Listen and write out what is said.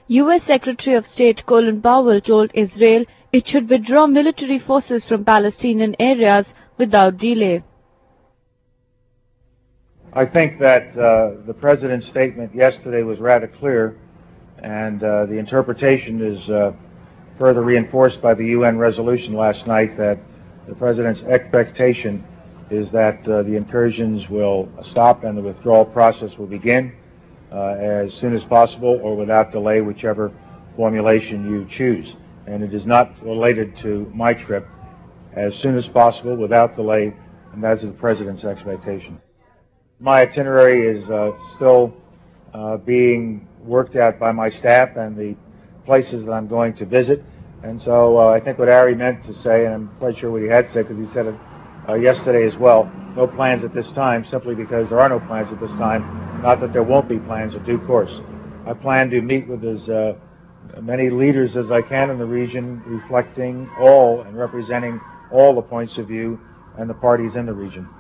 U.S. Secretary of State Colin Powell told Israel it should withdraw military forces from Palestinian areas without delay. I think that the President's statement yesterday was rather clear, and the interpretation is further reinforced by the UN resolution last night that the President's expectation is that the incursions will stop and the withdrawal process will begin as soon as possible or without delay, whichever formulation you choose. And it is not related to my trip. As soon as possible, without delay, and that is the President's expectation. My itinerary is still being worked out by my staff and the places that I'm going to visit. And so I think what Ari meant to say, and I'm quite sure what he had said because he said it yesterday as well, no plans at this time, simply because there are no plans at this time, not that there won't be plans in due course. I plan to meet with as many leaders as I can in the region, reflecting all and representing all the points of view and the parties in the region.